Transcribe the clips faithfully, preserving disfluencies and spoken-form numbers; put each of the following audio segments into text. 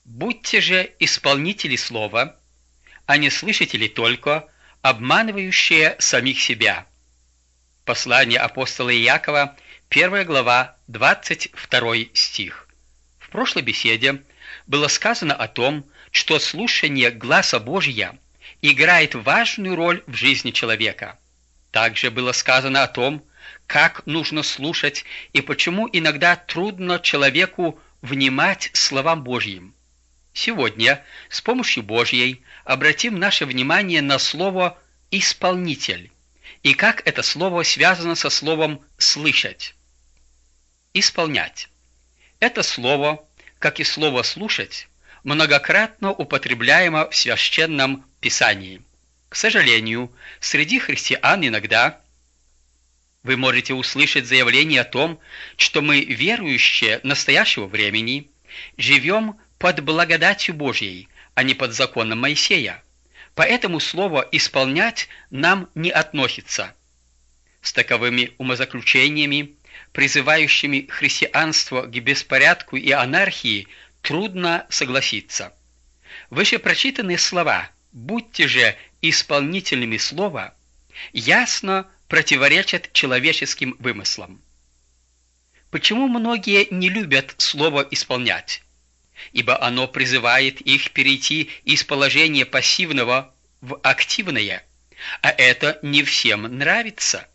Будьте же исполнители слова, а не слышатели только, обманывающие самих себя. Послание апостола Иакова, первая глава, двадцать второй стих. В прошлой беседе было сказано о том, что слушание гласа Божия играет важную роль в жизни человека. Также было сказано о том, как нужно слушать и почему иногда трудно человеку внимать словам Божьим. Сегодня с помощью Божьей обратим наше внимание на слово «исполнитель» и как это слово связано со словом «слышать». Исполнять. Это слово, как и слово «слушать», многократно употребляемо в Священном Писании. К сожалению, среди христиан иногда вы можете услышать заявление о том, что мы, верующие настоящего времени, живем под благодатью Божьей, а не под законом Моисея. Поэтому слово «исполнять» нам не относится. С таковыми умозаключениями, призывающими христианство к беспорядку и анархии, трудно согласиться. Вышепрочитанные слова «будьте же исполнителями слова» ясно противоречат человеческим вымыслам. Почему многие не любят слово «исполнять»? Ибо оно призывает их перейти из положения пассивного в активное, а это не всем нравится.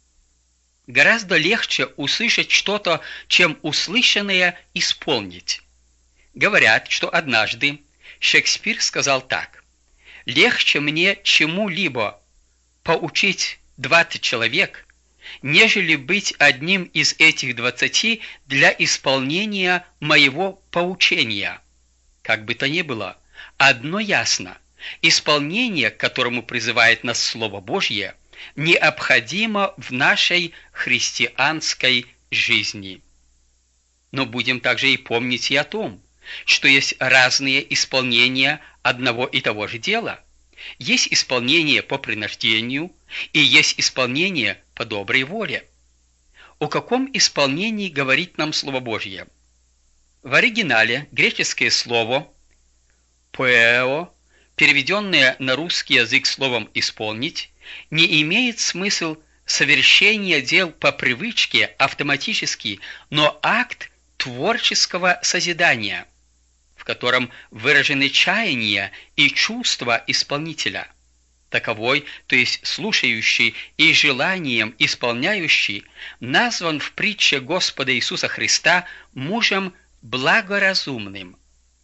Гораздо легче услышать что-то, чем услышанное исполнить. Говорят, что однажды Шекспир сказал так: «Легче мне чему-либо поучить двадцать человек, нежели быть одним из этих двадцати для исполнения моего поучения». Как бы то ни было, одно ясно: исполнение, к которому призывает нас Слово Божье, необходимо в нашей христианской жизни. Но будем также и помнить и о том, что есть разные исполнения одного и того же дела. Есть исполнение по принуждению и есть исполнение по доброй воле. О каком исполнении говорит нам Слово Божье? В оригинале греческое слово «поэо», переведенное на русский язык словом «исполнить», не имеет смысл совершения дел по привычке автоматически, но акт творческого созидания, в котором выражены чаяния и чувства исполнителя. Таковой, то есть слушающий и желанием исполняющий, назван в притче Господа Иисуса Христа мужем благоразумным.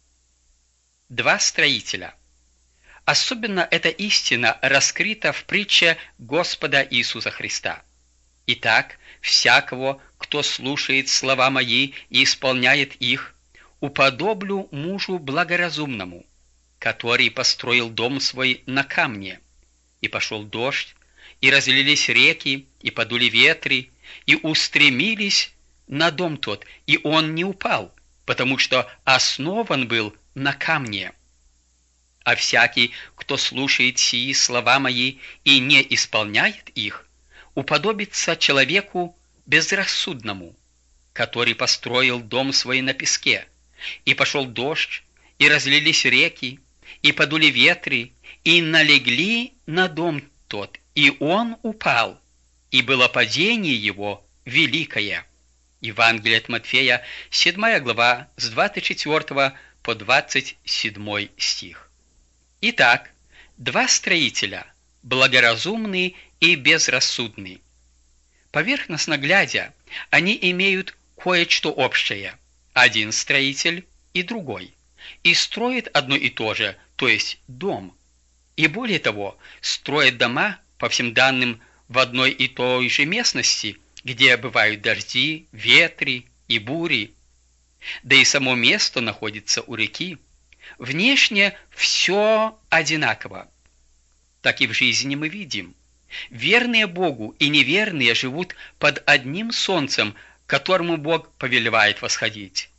Два строителя. Особенно эта истина раскрыта в притче Господа Иисуса Христа. Итак, всякого, кто слушает слова мои и исполняет их, уподоблю мужу благоразумному, который построил дом свой на камне. И пошел дождь, и разлились реки, и подули ветры, и устремились на дом тот, и он не упал, потому что основан был на камне. А всякий, кто слушает сии слова мои и не исполняет их, уподобится человеку безрассудному, который построил дом свой на песке. И пошел дождь, и разлились реки, и подули ветры, и налегли на дом тот, и он упал, и было падение его великое». Евангелие от Матфея, седьмая глава, с двадцать четвёртого по двадцать седьмой стих. Итак, два строителя, благоразумный и безрассудный. Поверхностно глядя, они имеют кое-что общее. Один строитель и другой. И строят одно и то же, то есть дом. И более того, строят дома, по всем данным, в одной и той же местности, где бывают дожди, ветры и бури. Да и само место находится у реки. Внешне все одинаково. Так и в жизни мы видим. Верные Богу и неверные живут под одним солнцем, которому Бог повелевает восходить.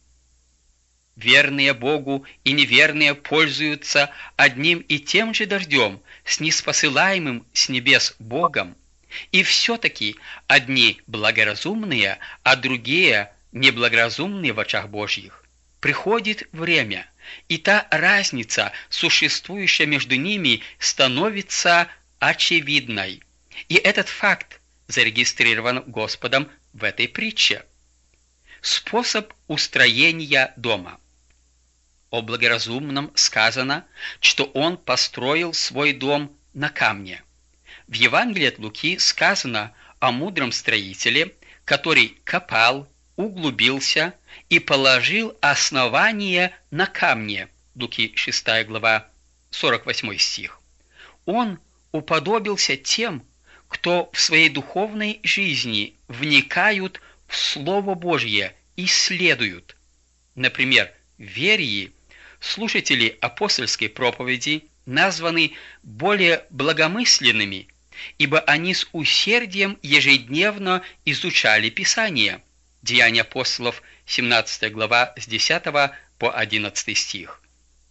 Верные Богу и неверные пользуются одним и тем же дождем, ниспосылаемым с небес Богом, и все-таки одни благоразумные, а другие неблагоразумные в очах Божьих. Приходит время, и та разница, существующая между ними, становится очевидной. И этот факт зарегистрирован Господом в этой притче. Способ устроения дома. О благоразумном сказано, что он построил свой дом на камне. В Евангелии от Луки сказано о мудром строителе, который копал, углубился и положил основание на камне. Луки шестая глава, сорок восьмой стих. Он уподобился тем, кто в своей духовной жизни вникают в Слово Божье и исследуют. Например, в Верии слушатели апостольской проповеди названы более благомысленными, ибо они с усердием ежедневно изучали Писание. Деяния апостолов, семнадцатая глава, с десятого по одиннадцатый стих.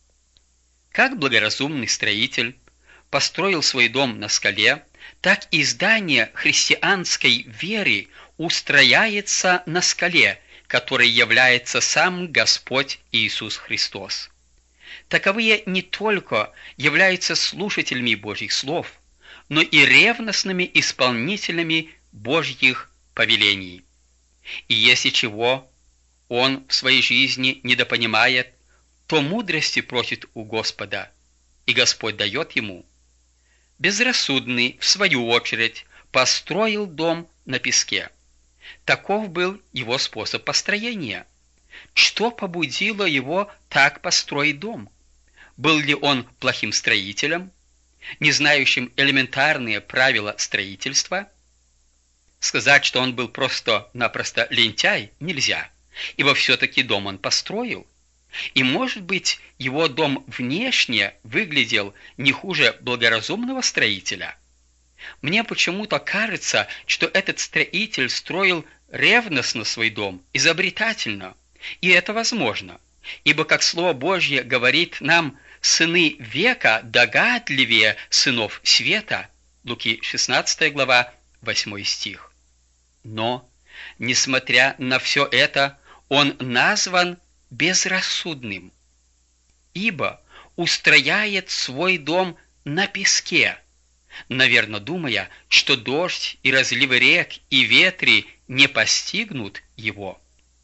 Как благоразумный строитель построил свой дом на скале, так и здание христианской веры устрояется на скале, которой является сам Господь Иисус Христос. Таковые не только являются слушателями Божьих слов, но и ревностными исполнителями Божьих повелений. И если чего он в своей жизни недопонимает, то мудрости просит у Господа, и Господь дает ему. Безрассудный, в свою очередь, построил дом на песке. Таков был его способ построения. Что побудило его так построить дом? Был ли он плохим строителем, не знающим элементарные правила строительства? Сказать, что он был просто-напросто лентяй, нельзя, ибо все-таки дом он построил. И, может быть, его дом внешне выглядел не хуже благоразумного строителя. Мне почему-то кажется, что этот строитель строил ревностно свой дом, изобретательно, и это возможно, ибо, как Слово Божье говорит нам, сыны века догадливее сынов света, Луки шестнадцатая глава, восьмой стих. Но, несмотря на все это, он назван безрассудным, ибо устрояет свой дом на песке, наверное, думая, что дождь и разливы рек и ветры не постигнут его.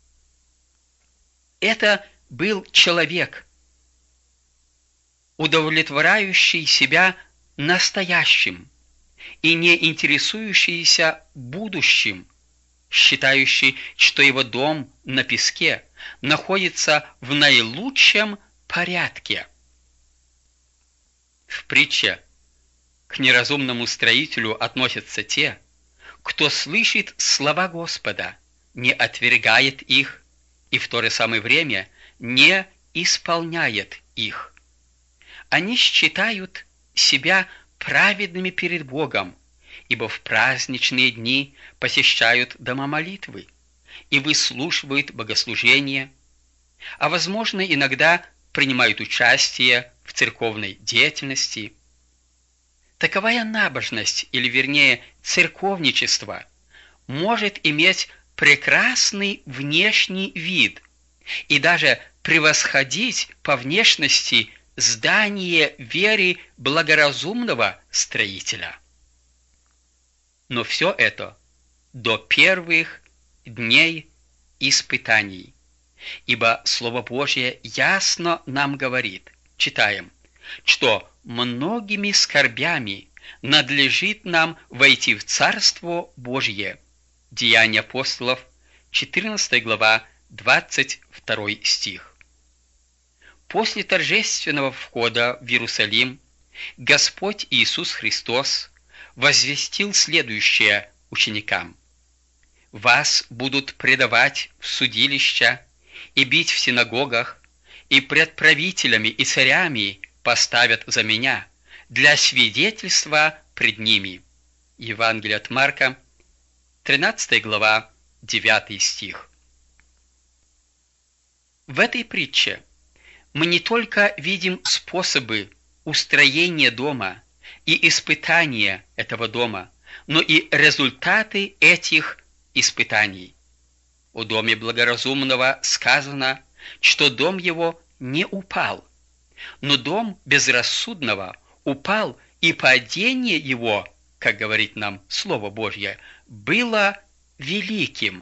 Это был человек, удовлетворяющий себя настоящим и не интересующийся будущим, считающий, что его дом на песке находится в наилучшем порядке. В притче к неразумному строителю относятся те, кто слышит слова Господа, не отвергает их и в то же самое время не исполняет их. Они считают себя праведными перед Богом, ибо в праздничные дни посещают дома молитвы и выслушивают богослужения, а, возможно, иногда принимают участие в церковной деятельности. Таковая набожность, или вернее церковничество, может иметь прекрасный внешний вид и даже превосходить по внешности здание веры благоразумного строителя. Но все это до первых дней испытаний, ибо Слово Божье ясно нам говорит, читаем, что многими скорбями надлежит нам войти в Царство Божье. Деяния апостолов, четырнадцатая глава, двадцать второй стих. После торжественного входа в Иерусалим Господь Иисус Христос возвестил следующее ученикам: «Вас будут предавать в судилища и бить в синагогах, и пред правителями и царями поставят за меня для свидетельства пред ними». Евангелие от Марка, тринадцатая глава, девятый стих. В этой притче мы не только видим способы устроения дома и испытания этого дома, но и результаты этих испытаний. О доме благоразумного сказано, что дом его не упал. Но дом безрассудного упал, и падение его, как говорит нам Слово Божье, было великим.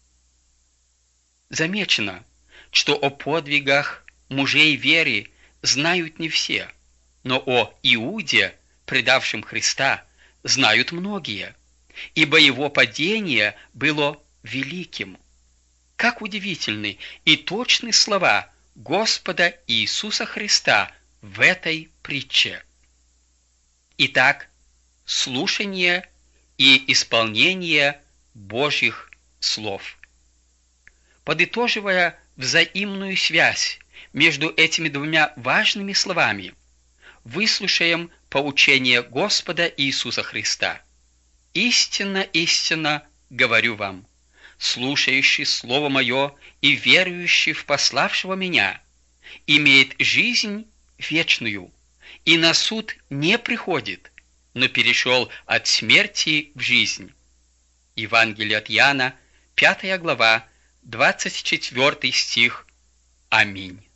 Замечено, что о подвигах мужей веры знают не все, но о Иуде, предавшем Христа, знают многие, ибо его падение было великим. Как удивительны и точны слова Господа Иисуса Христа в этой притче. Итак, слушание и исполнение Божьих слов. Подытоживая взаимную связь между этими двумя важными словами, выслушаем поучение Господа Иисуса Христа. «Истинно, истинно говорю вам, слушающий Слово Мое и верующий в пославшего Меня имеет жизнь вечную, и на суд не приходит, но перешел от смерти в жизнь». Евангелие от Иоанна, пятая глава, двадцать четвёртый стих. Аминь.